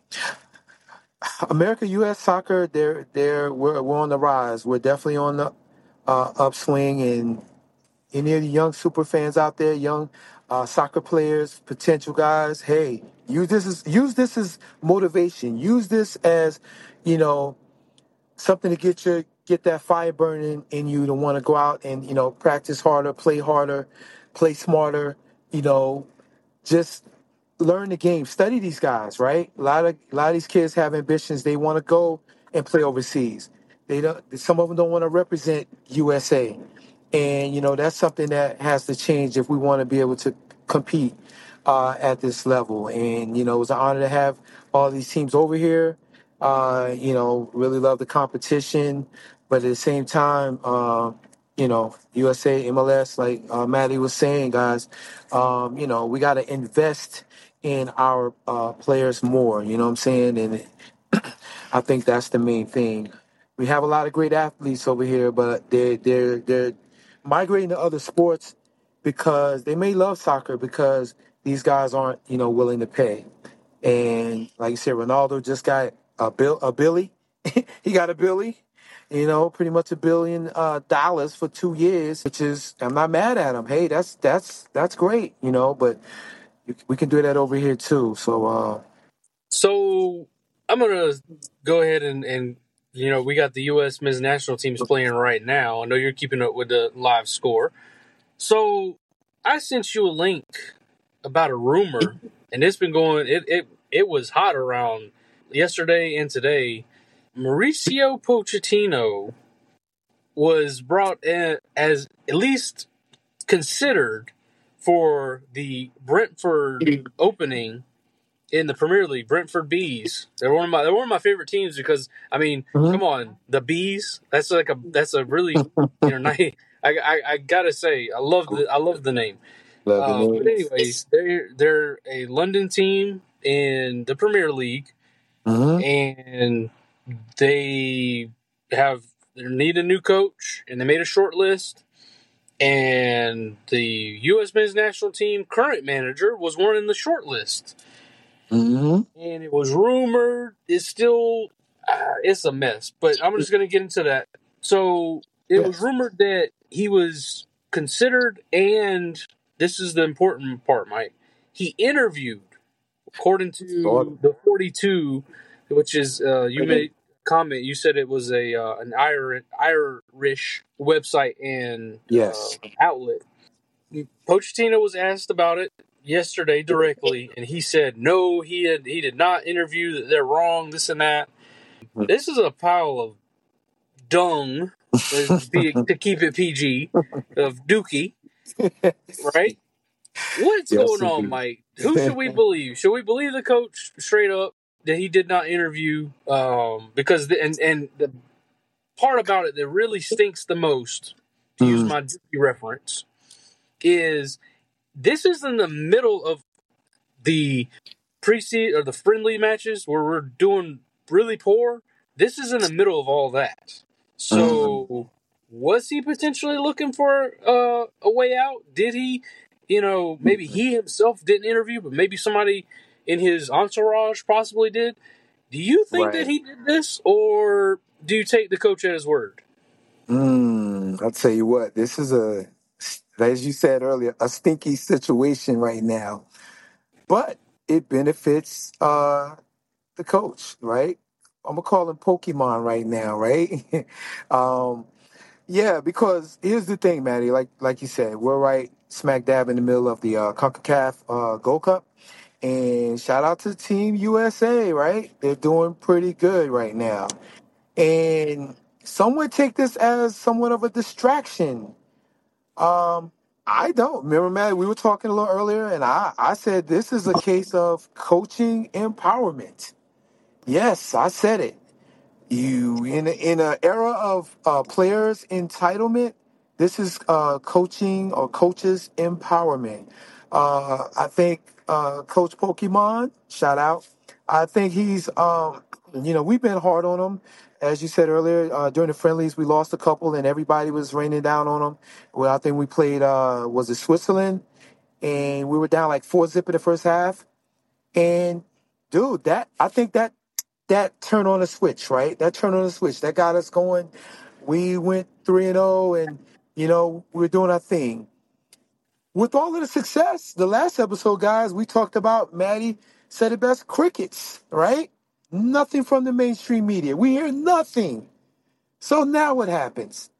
America, U S soccer, they're, they're, we're, we're on the rise. We're definitely on the uh, upswing. And any of the young super fans out there, young uh, soccer players, potential guys, hey, use this as use this as motivation. Use this as, you know, something to get your get that fire burning in you to want to go out and, you know, practice harder, play harder, play smarter, you know, just learn the game, study these guys, right? A lot of a lot of these kids have ambitions. They want to go and play overseas. They don't. Some of them don't want to represent U S A, and you know that's something that has to change if we want to be able to compete uh, at this level. And you know, it was an honor to have all these teams over here. Uh, you know, really love the competition, but at the same time, uh, you know, U S A, M L S, like uh, Maddie was saying, guys, um, you know, we got to invest in our uh, players more. You know what I'm saying? And I think that's the main thing. We have a lot of great athletes over here, but they're they're they're migrating to other sports because they may love soccer because these guys aren't, you know, willing to pay. And like you said, Ronaldo just got a bill a Billy. He got a Billy, you know, pretty much a billion uh, dollars for two years, which is I'm not mad at him. Hey, that's that's that's great, you know, but we can do that over here too. So uh So I'm going to go ahead and, and, you know, we got the U S men's national teams playing right now. I know you're keeping up with the live score. So I sent you a link about a rumor, and it's been going, it, it, it was hot around yesterday and today. Mauricio Pochettino was brought in as at least considered for the Brentford opening in the Premier League. Brentford Bees. They're one of my they're one of my favorite teams because I mean, Mhm. come on, the Bees. That's like a that's a really you know nice. I, I, I gotta say I love the I love the name. love the Uh, but name. anyways, they're they're a London team in the Premier League, Mhm. and they have they need a new coach, and they made a short list. And the U S men's national team current manager was one in the short list. Mhm. And it was rumored. It's still, uh, it's a mess. But I'm just going to get into that. So it was Yes. rumored that he was considered, and this is the important part, Mike. He interviewed, according to the forty-two, which is uh, you made comment. You said it was a uh, an Irish Irish website and Yes. uh, outlet. Pochettino was asked about it yesterday directly, and he said no, he had he did not interview. That they're wrong, this and that. This is a pile of dung, to keep it P G, of Dookie, right? What's Yes, going on, indeed. Mike? Who should we believe? Should we believe the coach straight up that he did not interview? Um, because the, and and the part about it that really stinks the most, to use Mhm. my Dookie reference, is this is in the middle of the pre-season or the friendly matches where we're doing really poor. This is in the middle of all that. So, was he potentially looking for uh, a way out? Did he, you know, maybe he himself didn't interview, but maybe somebody in his entourage possibly did. Do you think that Right. he did this, or do you take the coach at his word? Mm, I'll tell you what, this is a, as you said earlier, a stinky situation right now. But it benefits uh, the coach, right? I'm gonna call him Pokemon right now, right? um, yeah, because here's the thing, Maddie. Like like you said, we're right smack dab in the middle of the uh, CONCACAF uh, Gold Cup, and shout out to Team U S A, right? They're doing pretty good right now, and some would take this as somewhat of a distraction. Um, I don't. Remember, Matt, we were talking a little earlier, and I, I said this is a case of coaching empowerment. Yes, I said it. You in a, in an era of uh, players entitlement, this is uh, coaching or coaches empowerment. Uh, I think uh, Coach Pokemon, shout out. I think he's, um, you know, we've been hard on him. As you said earlier, uh, during the friendlies, we lost a couple, and everybody was raining down on him. Well, I think we played, uh, was it Switzerland, and we were down like four zip in the first half. And dude, that I think that that turn on a switch, right? That turn on a switch that got us going. We went three and zero, and you know we we're doing our thing. With all of the success, the last episode, guys, we talked about. Maddie said it best: crickets, right? Nothing from the mainstream media. We hear nothing. So now what happens?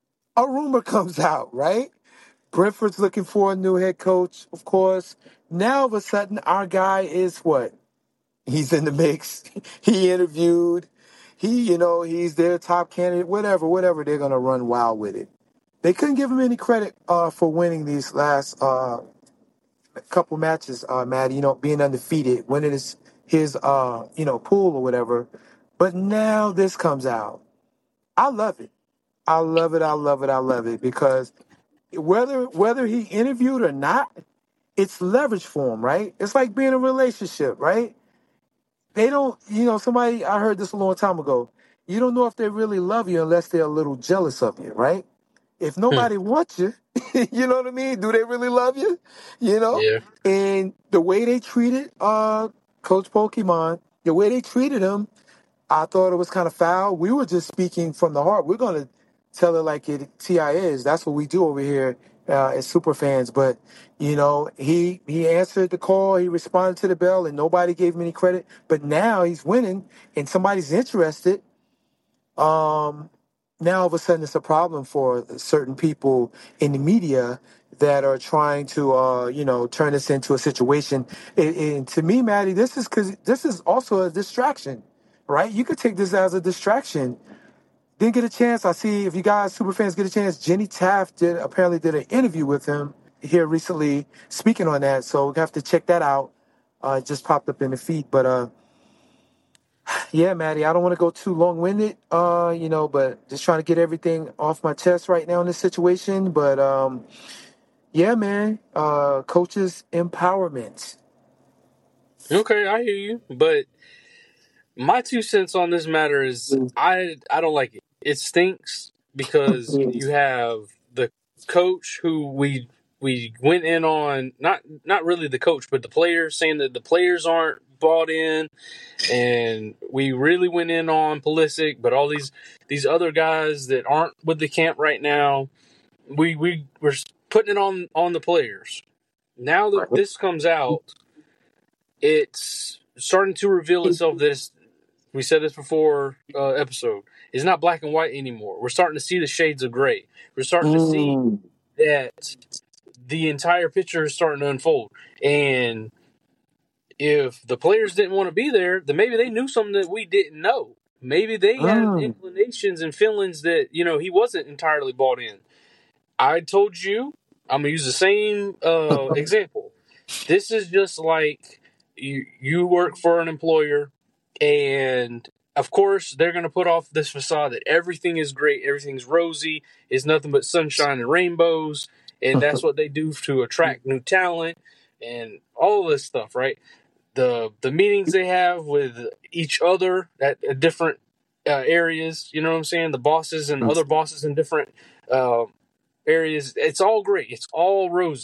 A rumor comes out, right? Brentford's looking for a new head coach, of course. Now, all of a sudden, our guy is what? He's in the mix. He interviewed. He, you know, he's their top candidate, whatever, whatever. They're going to run wild with it. They couldn't give him any credit uh, for winning these last uh, couple matches, uh, Matt, you know, being undefeated, winning his, his uh, you know, pool or whatever. But now this comes out. I love it. I love it. I love it. I love it because whether whether he interviewed or not, it's leverage for him, right? It's like being in a relationship, right? They don't, you know, somebody, I heard this a long time ago. You don't know if they really love you unless they're a little jealous of you, right? If Hmm. nobody wants you, you know what I mean? Do they really love you? You know? Yeah. And the way they treated uh, Coach Pokemon, the way they treated him, I thought it was kind of foul. We were just speaking from the heart. We're going to tell it like it T I is. That's what we do over here uh, as super fans. But, you know, he he answered the call. He responded to the bell, and nobody gave him any credit. But now he's winning, and somebody's interested. Um, now all of a sudden it's a problem for certain people in the media that are trying to, uh, you know, turn this into a situation. And, and to me, Maddie, this is because this is also a distraction, right? You could take this as a distraction. Didn't get a chance. I see if you guys, super fans, get a chance. Jenny Taft did apparently did an interview with him here recently, speaking on that. So we have to check that out. Uh, it just popped up in the feed, but uh, yeah, Maddie, I don't want to go too long winded, uh, you know, but just trying to get everything off my chest right now in this situation. But um, yeah, man, uh, coaches empowerment. Okay, I hear you, but my two cents on this matter is I I don't like it. It stinks because you have the coach who we we went in on, not not really the coach, but the players, saying that the players aren't bought in, and we really went in on Pulisic, but all these these other guys that aren't with the camp right now, we we we're putting it on on the players. Now that this comes out, it's starting to reveal itself that it's, we said this before uh, episode, it's not black and white anymore. We're starting to see the shades of gray. We're starting to see Mm. that the entire picture is starting to unfold. And if the players didn't want to be there, then maybe they knew something that we didn't know. Maybe they had Mm. inclinations and feelings that, you know, he wasn't entirely bought in. I told you, I'm going to use the same uh, example. This is just like you, you work for an employer, and of course they're going to put off this facade that everything is great, everything's rosy, it's nothing but sunshine and rainbows, and that's what they do to attract new talent and all this stuff, right? The the meetings they have with each other at, at different uh, areas, you know what I'm saying? The bosses and other bosses in different uh, areas, it's all great, it's all rosy.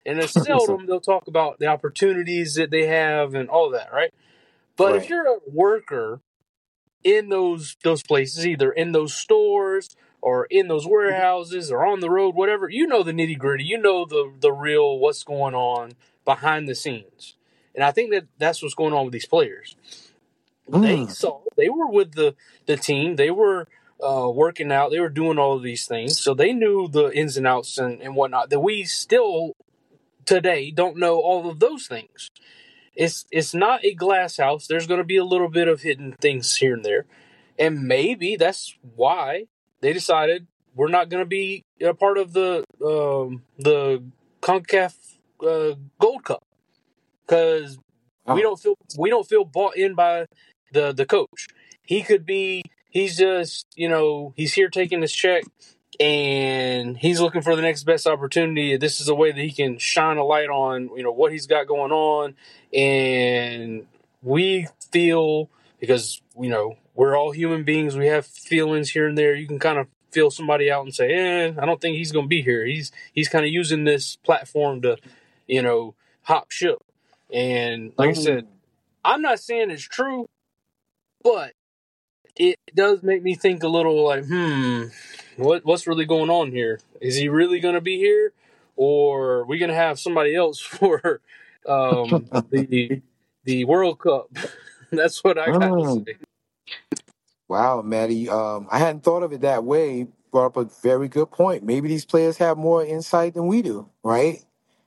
And it's seldom they'll talk about the opportunities that they have and all that, right? But Right. if you're a worker in those those places, either in those stores or in those warehouses or on the road, whatever, you know the nitty gritty. You know the the real what's going on behind the scenes. And I think that that's what's going on with these players. They Mm. saw, they were with the, the team. They were uh, working out. They were doing all of these things. So they knew the ins and outs and, and whatnot that we still today don't know all of those things. It's it's not a glass house. There's going to be a little bit of hidden things here and there. And maybe that's why they decided we're not going to be a part of the um, the CONCACAF uh, Gold Cup because Oh. we don't feel we don't feel bought in by the the coach. He could be he's just you know he's here taking his check and he's looking for the next best opportunity. This is a way that he can shine a light on you know what he's got going on, and we feel because you know we're all human beings. We have feelings here and there. You can kind of feel somebody out and say, "Eh, I don't think he's going to be here." He's he's kind of using this platform to you know hop ship. And like I said, I'm not saying it's true, but it does make me think a little like, hmm, what what's really going on here? Is he really going to be here, or are we going to have somebody else for um, the the World Cup? That's what I got to Mm. say. Wow, Maddie. Um, I hadn't thought of it that way. Brought up a very good point. Maybe these players have more insight than we do, right?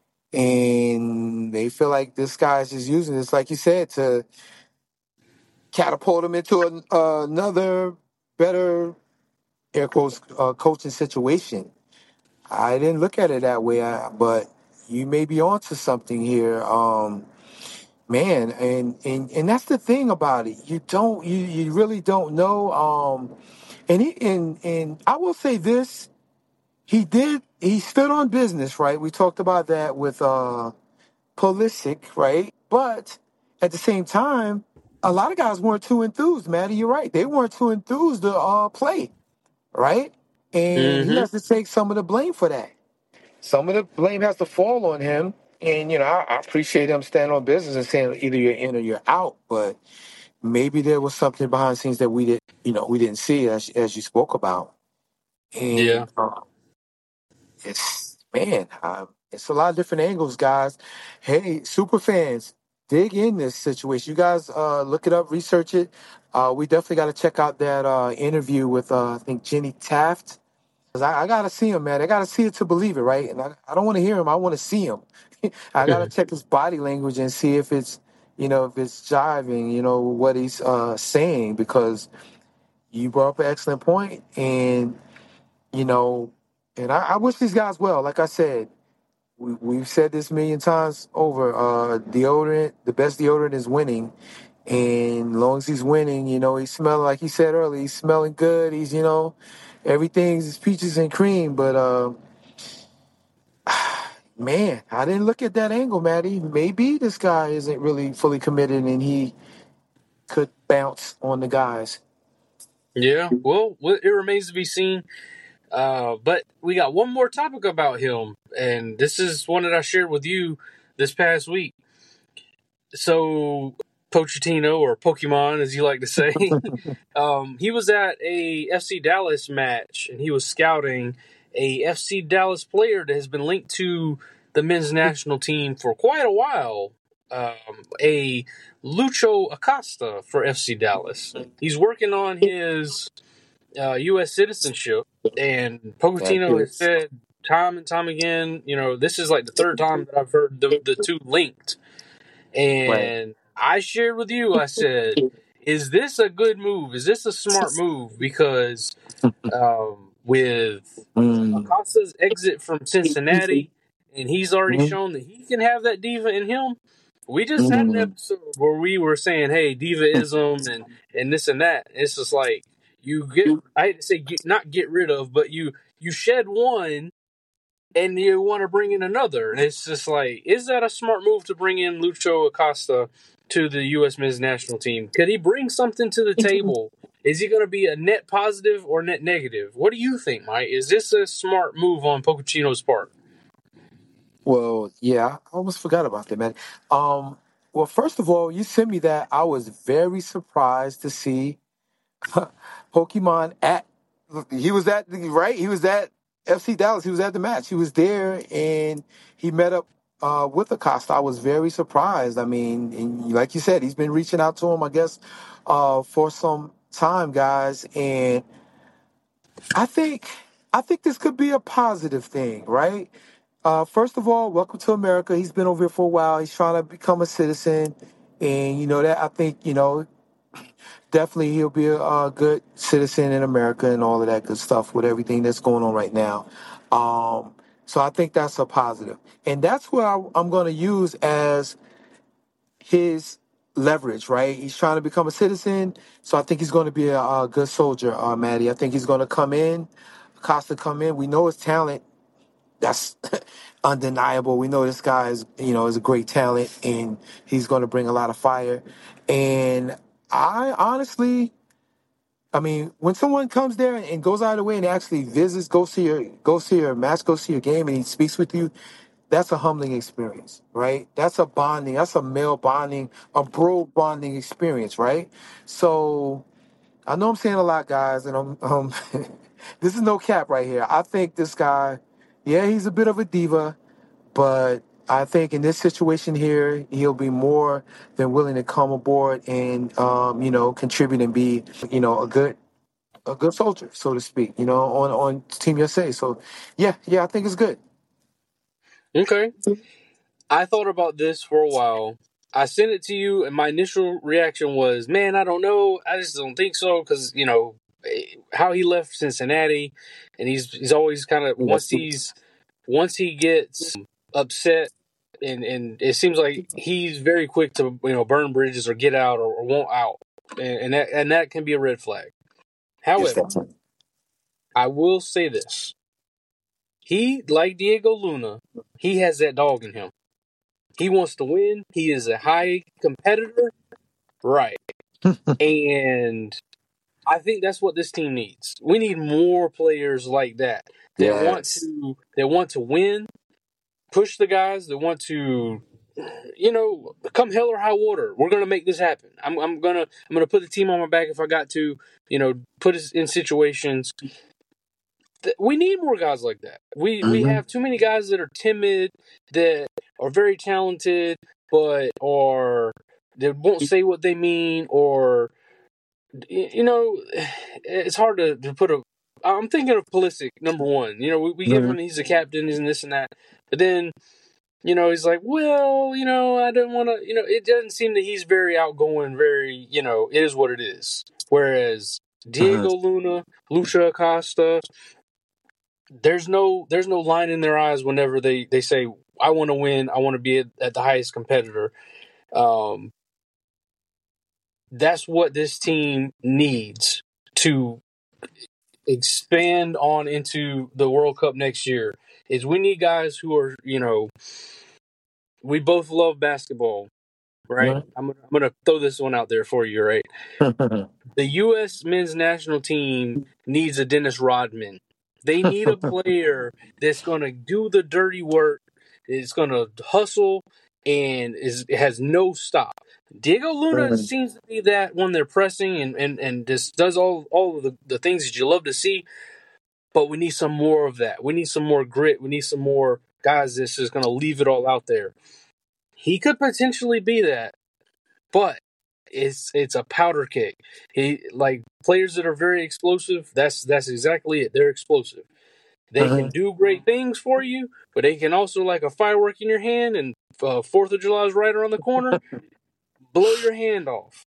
And they feel like this guy's just using this, like you said, to catapult them into an, uh, another better, air quotes, uh, coaching situation. I didn't look at it that way, I, but you may be onto something here, um, man. And, and and that's the thing about it. You don't, you you really don't know. Um, and he, and and I will say this: he did, he stood on business, right? We talked about that with uh, Pulisic, right? But at the same time, a lot of guys weren't too enthused, Maddie. You're right; they weren't too enthused to uh, play, right? And he Mm-hmm. has to take some of the blame for that. Some of the blame has to fall on him. And, you know, I, I appreciate him standing on business and saying either you're in or you're out. But maybe there was something behind the scenes that we didn't, you know, we didn't see as, as you spoke about. Yeah. And uh, it's, man, uh, it's a lot of different angles, guys. Hey, super fans, dig in this situation. You guys uh, look it up, research it. Uh, we definitely got to check out that uh, interview with, uh, I think, Jenny Taft. I, I gotta see him, man. I gotta see it to believe it, right? And I, I don't want to hear him. I want to see him. I gotta check his body language and see if it's, you know, if it's jiving, you know, what he's uh, saying. Because you brought up an excellent point, and you know, and I, I wish these guys well. Like I said, we, we've said this a million times over. Uh, deodorant, the best deodorant is winning. And as long as he's winning, you know, he's smelling like he said earlier, he's smelling good. He's, you know, everything's peaches and cream. But uh, man, I didn't look at that angle, Maddie. Maybe this guy isn't really fully committed and he could bounce on the guys. Yeah. Well, it remains to be seen. Uh, but we got one more topic about him, and this is one that I shared with you this past week. So, Pochettino, or Pokemon, as you like to say, um, he was at a F C Dallas match, and he was scouting a F C Dallas player that has been linked to the men's national team for quite a while. Um, a Lucho Acosta for F C Dallas. He's working on his uh, U S citizenship, and Pochettino has said time and time again, you know, this is like the third time that I've heard the, the two linked. And Right. I shared with you, I said, is this a good move? Is this a smart move? Because um, with Mm. Acosta's exit from Cincinnati, and he's already Mm. shown that he can have that diva in him. We just had an Mm. episode where we were saying, hey, divaism and, and this and that. It's just like, you get, I hate to say get, not get rid of, but you, you shed one and you want to bring in another. And it's just like, is that a smart move to bring in Lucho Acosta to the U S men's national team? Could he bring something to the table? Is he going to be a net positive or net negative? What do you think, Mike? Is this a smart move on Pochettino's part? Well, yeah, I almost forgot about that, man. Um, well, first of all, you sent me that. I was very surprised to see Pokemon at. He was at the right. He was at F C Dallas. He was at the match. He was there, and he met up uh, with Acosta. I was very surprised. I mean, and like you said, he's been reaching out to him, I guess, uh, for some time, guys. And I think, I think this could be a positive thing, right? Uh, first of all, welcome to America. He's been over here for a while. He's trying to become a citizen, and you know that I think you know definitely he'll be a, a good citizen in America and all of that good stuff with everything that's going on right now. Um, so I think that's a positive, and that's what I, I'm going to use as his leverage. Right? He's trying to become a citizen, so I think he's going to be a, a good soldier, uh, Maddie. I think he's going to come in, Costa come in. We know his talent. That's undeniable. We know this guy is, you know, is a great talent, and he's going to bring a lot of fire. And I honestly, I mean, when someone comes there and goes out of the way and actually visits, go see your, go see your match, go see your game, and he speaks with you, that's a humbling experience, right? That's a bonding, that's a male bonding, a bro bonding experience, right? So I know I'm saying a lot, guys, and I'm, um, this is no cap right here. I think this guy, yeah, he's a bit of a diva, but I think in this situation here, he'll be more than willing to come aboard and, um, you know, contribute and be, you know, a good, a good soldier, so to speak, you know, on on Team U S A. So, yeah, yeah, I think it's good. Okay. I thought about this for a while. I sent it to you, and my initial reaction was, man, I don't know. I just don't think so because, you know, how he left Cincinnati, and he's he's always kind of, once he's, once he gets upset, and, and it seems like he's very quick to, you know, burn bridges or get out or, or won't out. And, and, that, and that can be a red flag. However, I will say this. He, like Diego Luna, he has that dog in him. He wants to win. He is a high competitor. Right. And I think that's what this team needs. We need more players like that that Yes. want to that want to win, push the guys that want to, you know, come hell or high water. We're gonna make this happen. I'm I'm gonna I'm gonna put the team on my back if I got to, you know, put us in situations. We need more guys like that. We mm-hmm. we have too many guys that are timid, that are very talented, but are that won't say what they mean, or you know, it's hard to, to put a. I'm thinking of Pulisic, number one. You know, we, we mm-hmm. give him he's a captain, he's this and that, but then you know he's like, well, you know, I don't want to. You know, it doesn't seem that he's very outgoing. Very, you know, it is what it is. Whereas Diego mm-hmm. Luna, Lucia Acosta. There's no there's no line in their eyes whenever they, they say, I want to win, I want to be at, at the highest competitor. Um, that's what this team needs to expand on into the World Cup next year. Is we need guys who are, you know, we both love basketball, right? Mm-hmm. I'm, I'm going to throw this one out there for you, right? The U S men's national team needs a Dennis Rodman. They need a player that's going to do the dirty work, is going to hustle, and is has no stop. Diego Luna mm-hmm. seems to be that when they're pressing and, and, and just does all, all of the, the things that you love to see, but we need some more of that. We need some more grit. We need some more guys that's just going to leave it all out there. He could potentially be that, but it's it's a powder keg. He like players that are very explosive. That's that's exactly it. They're explosive. They uh-huh. can do great things for you, but they can also, like a firework in your hand, and uh, Fourth of July is right around the corner, blow your hand off.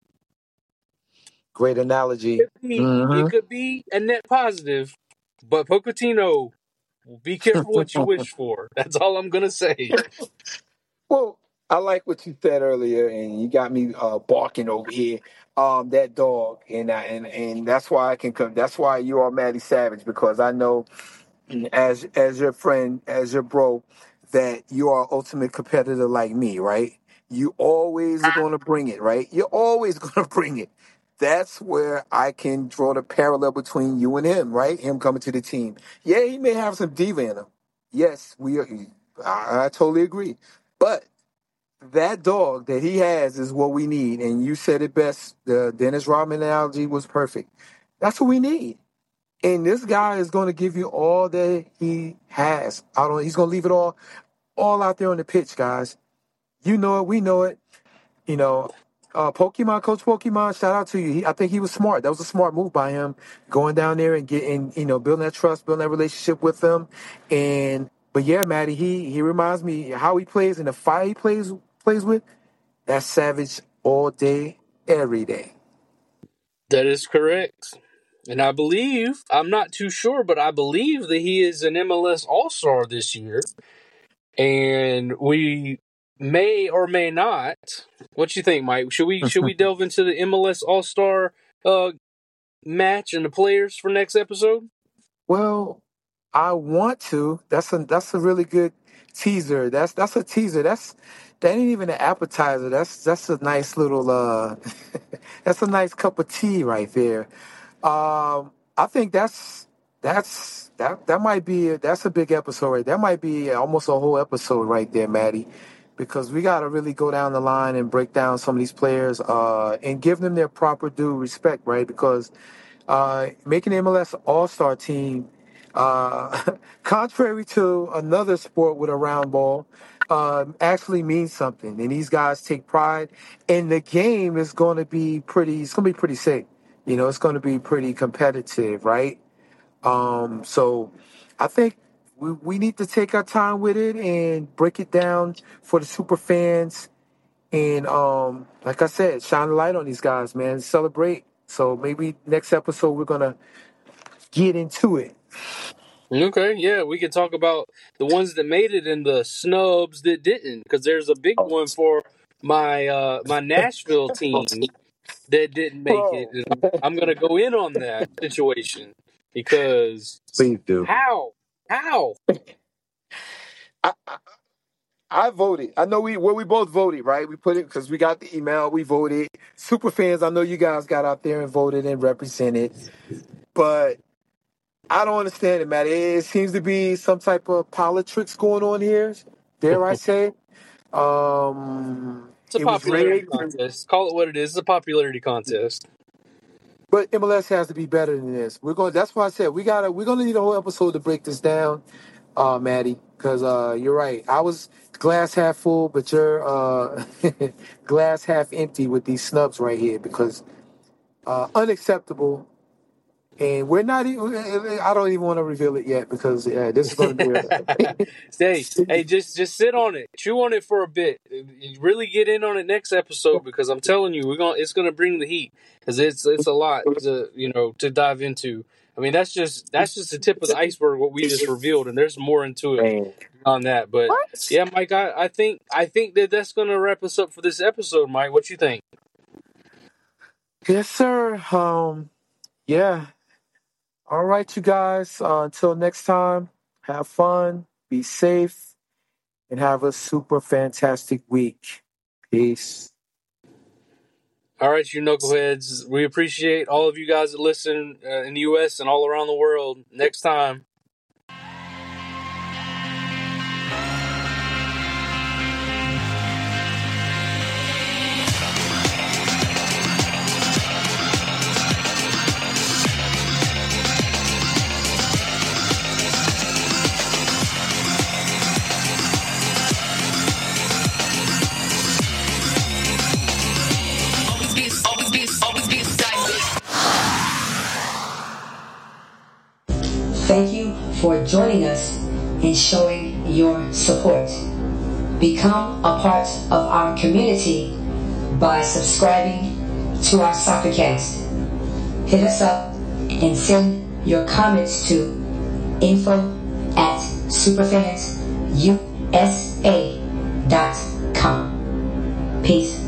Great analogy. It could, be, uh-huh. it could be a net positive, but Pochettino, be careful what you wish for. That's all I'm gonna say. Well, I like what you said earlier, and you got me uh, barking over here. Um, that dog, and I, and and that's why I can come. That's why you are Matty Savage, because I know, as as your friend, as your bro, that you are an ultimate competitor like me, right? You always are going to bring it, right? You're always going to bring it. That's where I can draw the parallel between you and him, right? Him coming to the team. Yeah, he may have some diva in him. Yes, we are. I, I totally agree. But that dog that he has is what we need. And you said it best. The Dennis Rodman analogy was perfect. That's what we need. And this guy is going to give you all that he has. Out on, he's going to leave it all, all out there on the pitch, guys. You know it. We know it. You know, uh, Pokemon, Coach Pokemon, shout out to you. He, I think he was smart. That was a smart move by him, going down there and getting, you know, building that trust, building that relationship with them. And but yeah, Maddie, he he reminds me how he plays and the fire he plays plays with. That's Savage all day, every day. That is correct. And I believe, I'm not too sure, but I believe that he is an M L S All-Star this year. And we may or may not. What you think, Mike? Should we should we delve into the M L S All-Star uh, match and the players for next episode? Well, I want to. That's a that's a really good teaser. That's that's a teaser. That's that ain't even an appetizer. That's that's a nice little uh that's a nice cup of tea right there. Um, I think that's that's that that might be a, that's a big episode right. That might be almost a whole episode right there, Maddie, because we got to really go down the line and break down some of these players uh, and give them their proper due respect, right? Because uh, making the M L S All-Star team, uh, contrary to another sport with a round ball, um, actually means something, and these guys take pride. And the game is going to be pretty. It's going to be pretty sick. You know, it's going to be pretty competitive, right? Um, so I think we, we need to take our time with it and break it down for the super fans. And um, like I said, shine the light on these guys, man. Celebrate. So maybe next episode we're going to get into it. Okay, yeah, we can talk about the ones that made it and the snubs that didn't, because there's a big one for my uh, my Nashville team that didn't make it. And I'm going to go in on that situation because Please do. How? How? I, I, I voted. I know we well we both voted, right? We put it because we got the email. We voted. Super fans, I know you guys got out there and voted and represented, but I don't understand it, man. It seems to be some type of politics going on here. Dare I say? Um, It's a it was popularity rigged. contest. Call it what it is. It's a popularity contest. But M L S has to be better than this. We're going. That's why I said we gotta. We're gonna need a whole episode to break this down, uh, Maddie. Because uh, you're right. I was glass half full, but you're uh, glass half empty with these snubs right here. Because uh, unacceptable. And we're not even, I don't even want to reveal it yet because uh, this is going to be a... hey, hey, just just sit on it. Chew on it for a bit. Really get in on it next episode because I'm telling you, we're going to it's going to bring the heat because it's it's a lot to, you know, to dive into. I mean, that's just that's just the tip of the iceberg what we just revealed and there's more into it on that. But What? yeah, Mike, I, I think I think that that's going to wrap us up for this episode, Mike. What you think? Yes, sir. Um, yeah. All right, you guys. Uh, until next time, have fun, be safe, and have a super fantastic week. Peace. All right, you knuckleheads. We appreciate all of you guys that listen uh, in the U S and all around the world. Next time. Thank you for joining us and showing your support. Become a part of our community by subscribing to our Soccercast. Hit us up and send your comments to info at superfansusa dot com. Peace.